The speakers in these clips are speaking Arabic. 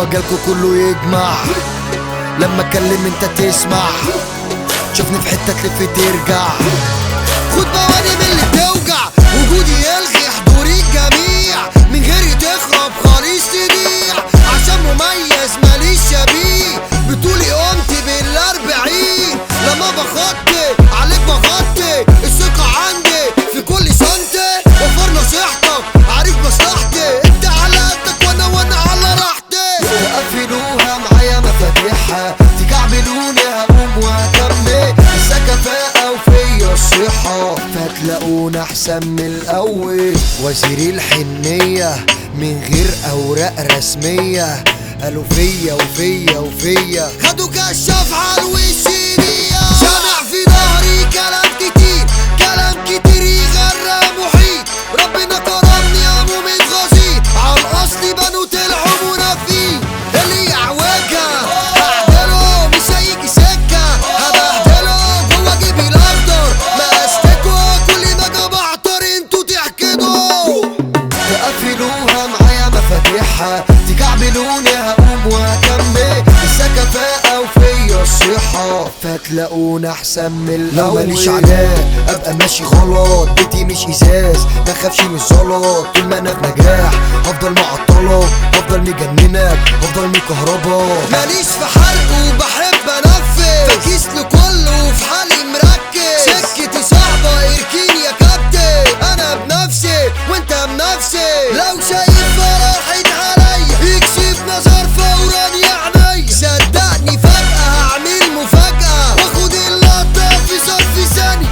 يابا جالكوا كله يجمع، لما اتكلم انت تسمع، شوفني في حتة تلف ترجع. خد بواني من اللي بتوجع، وجودي يلغي حضور الجميع، من غيري تخرب خالص تضيع، عشان مميز ماليش شبيه، بطولي قمت بال40، لما بخطي عليك بغطي، الثقة عندي في كل سنتي، وفر نصيحتك عارف مصلحتي، انت على قدك وانا على راحتي. تقفلوها معايا مفاتيحها، تكعبلوني هقوم وهكمل، لسه كفاءة وفيا الصحة، فتلاقونا احسن من الاول. وزير الحنية من غير اوراق رسمية، قالوا فيا وفيا وفيا، خدوا كشاف على الوشيرية. سامع في ظهري كلام كتير، كلام كتير يغرق محيط، ربنا كرمني يا مؤمن غزير، عالاصل بنو طلعوا منافقين، اللي يعوجها هعدله مش هيجي سكة، هبهدله جوا جيبي الاخضر، مقاستكوا كل ما اجي بعطر انتوا تحكدوا. تقفلوها معايا مفاتيحها، تكعبلوني هقوم وهكمل، لسه كفاءة وفيا الصحة، فتلاقونا احسن من الاول. ماليش علاج ابقى ماشي غلط، بيتي مش ازاز ما خافش من الزلط، طول ما انا في نجاح هفضل معطلك، هفضل مجننك، هفضل مكهربك، ماليش في حرق وبحب انفذ، فكيس لكله في حالي مركز، سكتي صعبة اركيني يا كابتن، انا بنفسي وانت بنفسي، لو شايف فرحت عليا يكشف نظر فورا يعني، صدقني فجأة هعمل مفاجأة، واخد اللقطة في ظرف ثانية.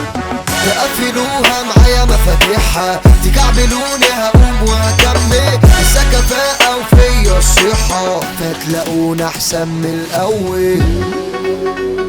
تقفلوها معايا مفاتيحها، تكعبلوني هقوم وهكمل، لسه كفاءة وفيا الصحة، فتلاقونا احسن من الاول.